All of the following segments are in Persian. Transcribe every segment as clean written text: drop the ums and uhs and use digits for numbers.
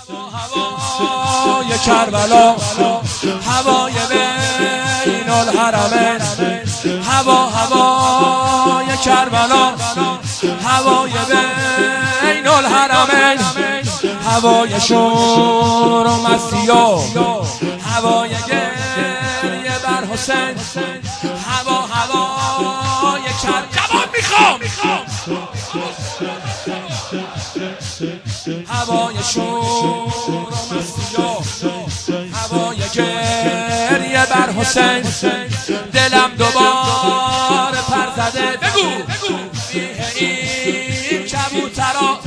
هوای کربلا، هوای بین الحرمین، هوای کربلا، هوای بین الحرمین، هوای شور و مستی و هوای گریه بر حسین، هوای کربلا میخوام هوای شور و مستی و هوای گریه بر حسین، دلم دوباره پر زده بگو بیه این کبوترا،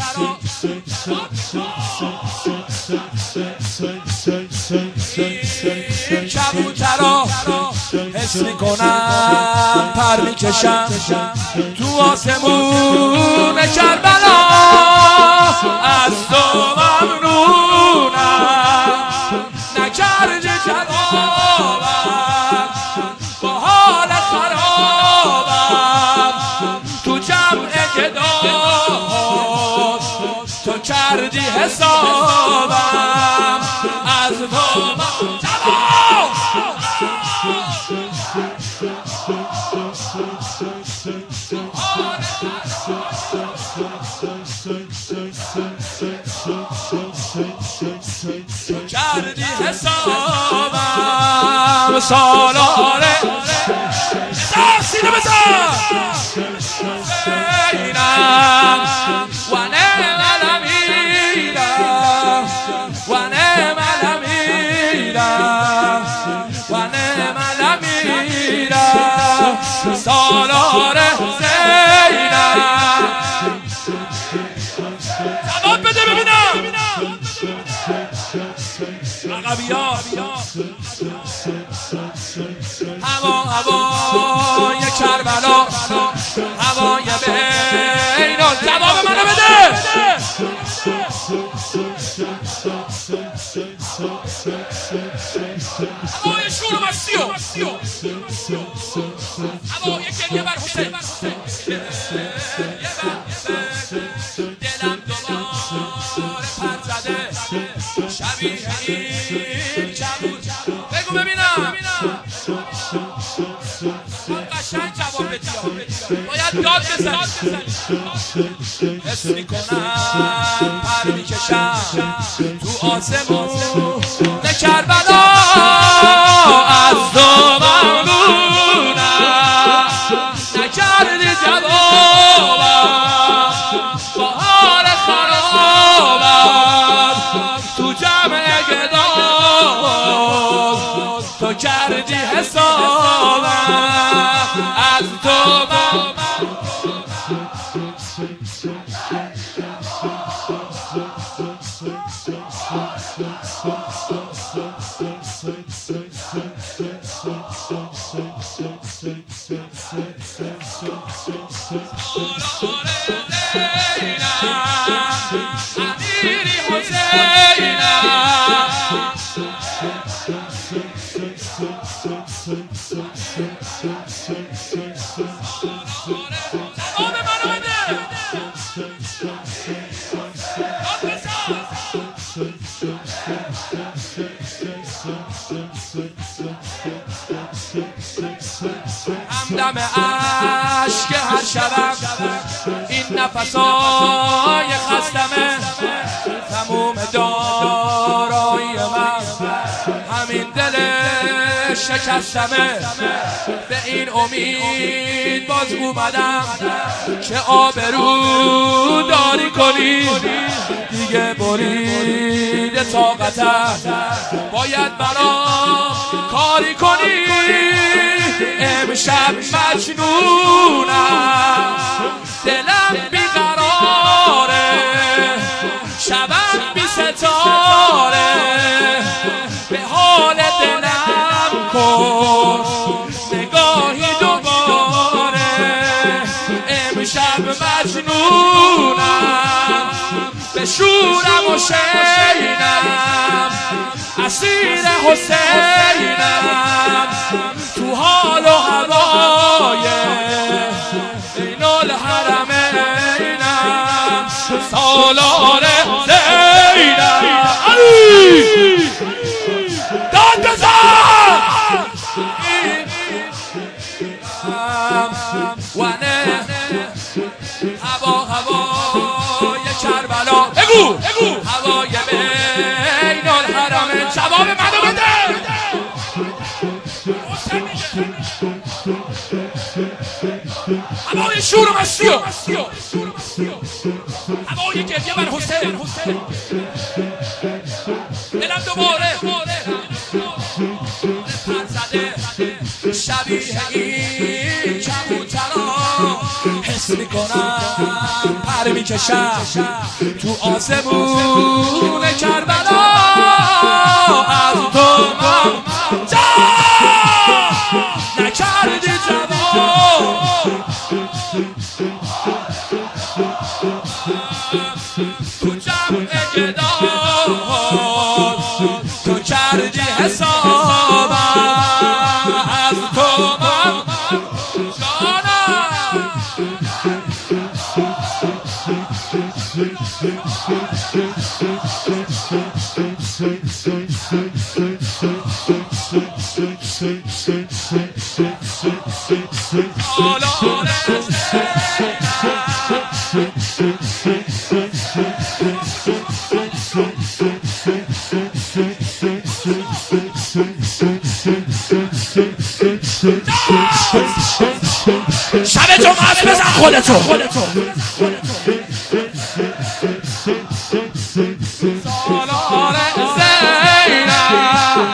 این کبوترا حس میکنم پر میکشم تو آسمون کربلا، از تو ممنونم نکردی جوابم با حال خرابم، تو جمع گداهات تو کردی حسابم، از تو کردی حسابم، سالاره سینه بزن اینم و نعم الامیرم و نعم الامیرم و نعم الامیرم، سالاره زینم جواب بده ببینم عقبیا، هوای کربلا، هوای بین، جواب منو بده هوای شور و مستی و هوای گریه بر حسین، دلم دوباره پر زده شبیه این کبوتر، بگو ببینم قشنگ جواب بدی، باید داد بزنی، حس میکنم پر میکشم تو آسمون کربلا، از تو ممنونم نکردی جوابم با حال خرابم، تو جمع گداهات تو کردی حسابم، از تو امیری حسینم، جواب منو بده همدم عشق هر شبم این نفسای خستمه، تموم دارایی من همین دل شکستمه، به این امید باز اومدم که آبرو داری کنی، دیگه برید طاقتم باید برا کاری کنی، امشب مجنونم دلم بیقراره، شبم بی ستاره، به حال دلم کن نگاهی دوباره، امشب مجنونم به شورم و شینم، اسیر حسینم، تو حال و هوای بین الحرمینم، سالار زینم. گریه بر حسین دلم دوباره پر زده شبیه این کبوترها حس میکنم پر میکشم تو آسمون کربلا از تو من نکردی جواب تو جمع گداز تو کردی حسابم از تو من شب جمعه بزن خودتو سالار زینب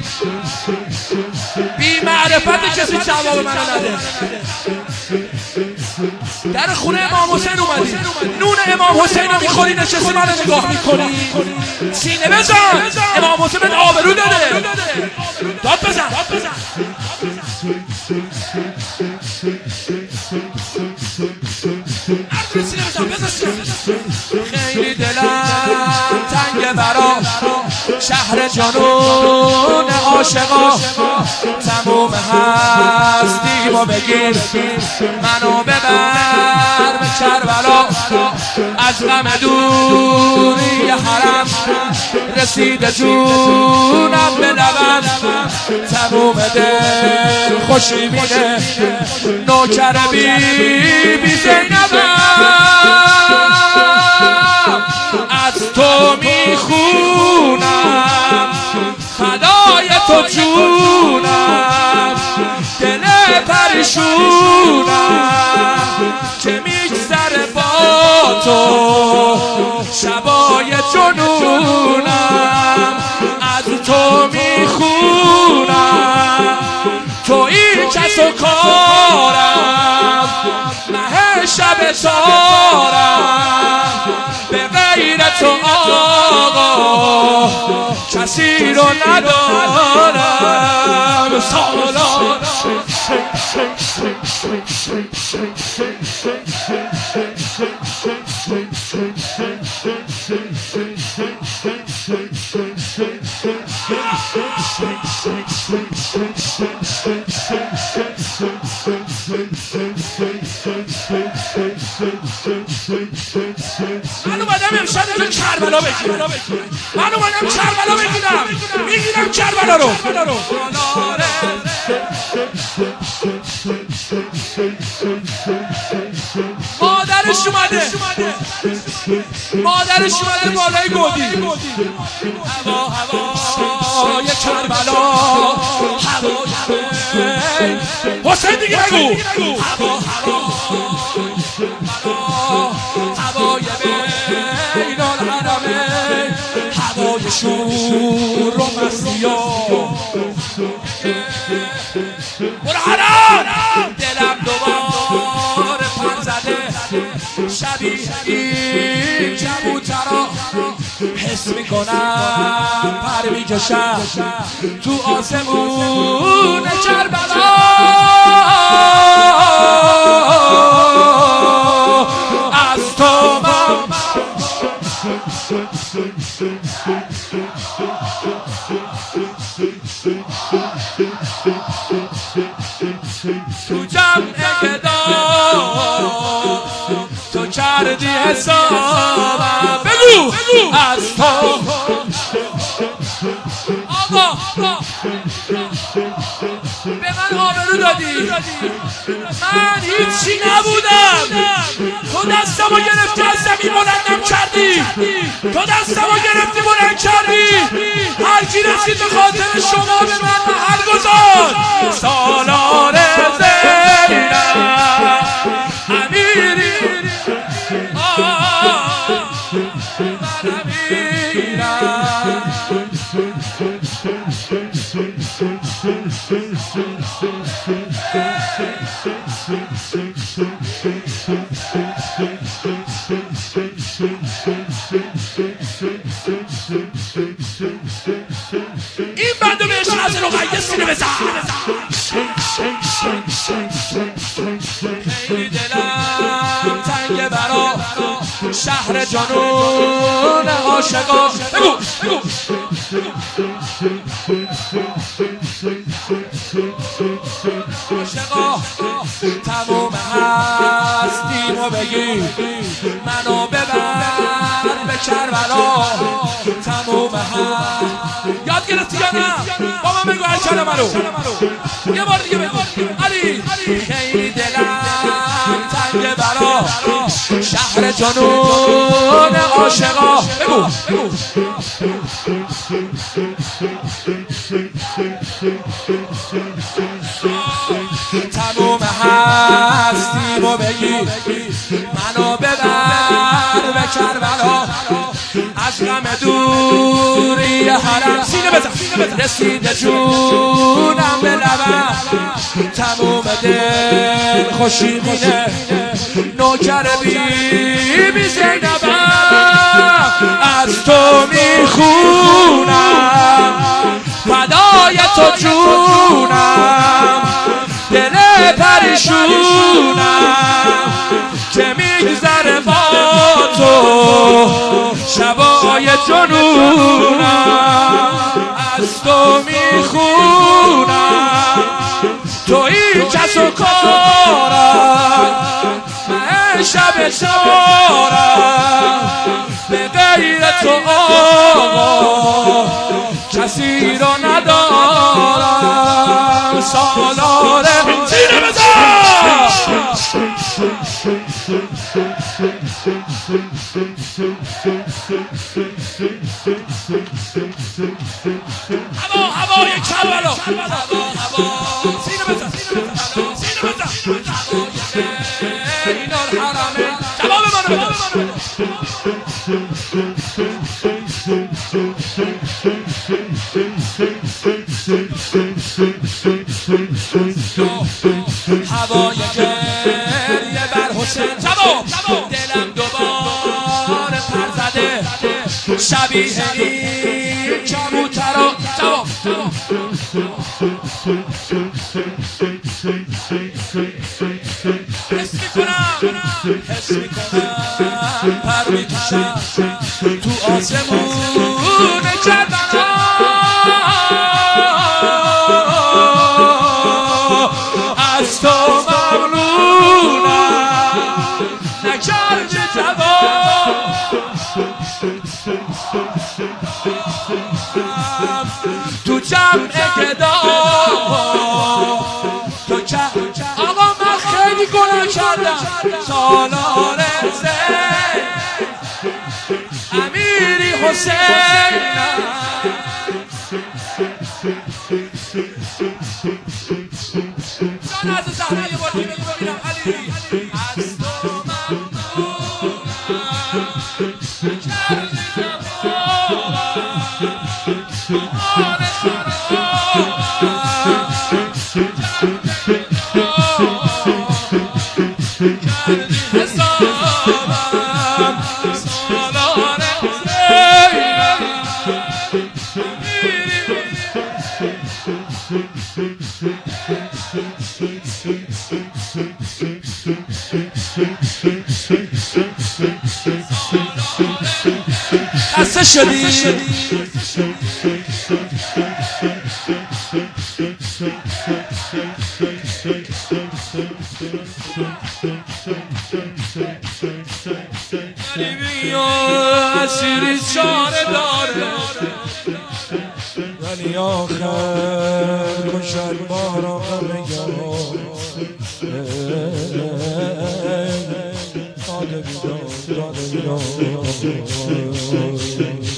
بی معرفت کسی جواب منو نده در خونه امام حسین اومدی نون امام حسین رو میخوری نشستی منو نگاه میکنی سینه بزن امام حسین بهت آبرو داده داد بزن خیلی دلم تنگ برا شهر جنون عاشقا تموم هستیمو بگیر منو ببر به کربلا از غم دوری حرم رسیده جونم به لبم تموم دل خوشی میده نوکر بی زینبم از تو میخونم فدای تو جونم دل پریشونم که میگذره با تو شبای جنونم از تو میخونم تویی کس و کارم مه شب تارم به غیر تو آقا کسی رو ندارم سالار من اومدم امشب رو کربلا بگیرم من اومدم کربلا بگیرم میگیرم کربلا رو مادرش اومده بالای گودی هوای کربلا حسین دیگه بگو هوای بین الحرمین هوای شور و مسیح برو حرام دلم دوباره پر زده شبیه این کبوترها حس میکنم پر میکشم تو آسمون کربلا از تو من تو جمع گداز تو کردی حسابم بگو از تو آقا به من آبرو دادی من هیچی نبودم تو دستمو گرفتی از زمین بلندم کردی تو دستمو گرفتی بلند کردی هر کی رسید به خاطر شما به من محل گذار سالار زینب امیری میرم این بندو بهش از رقیه سینه بزن خیلی دلم تنگ برا شهر جنون عاشقا بگو عاشقا تموم هستیمو بگی منو ببر به کربلا تموم یاد گرفتی یا نه؟ با من بگو هر کلمه رو یه بار دیگه بگو علی خیلی دلم تنگ برا شهر جنون عاشقا بگو تموم هستیمو بگی منو ببر به کربلا از غم دوری حرم سینه بزن رسیده جونم به لبم تموم دل خوشی مینه نوکر بی زینبم از تو میخونم فدای تو جونم دل پریشونم که میگذره با تو شبای جنونم از تو میخونم تویی کس و کارم من شب سارم به غیر تو آقا کسی رو ندارم سالاره سینه بزن هوای کربلا هوا سینه بزن این الحرمه جواب منو هوای گریه بر حسین جواب دلم دوباره پر زده شبیه این کبوترا جواب حس میکنم پر میپرم تو آسمون کربلا از تو ممنونم نکردی جواب تو جمع گدا تو آقا من خیلی گناه کردم سالار زین امیری حسین جان از زهره یه بار دیگه ببینم علی از تو خسته شدی غریبی و اسیری چاره داره ولی آخر کشن بارا بگم داده بیدار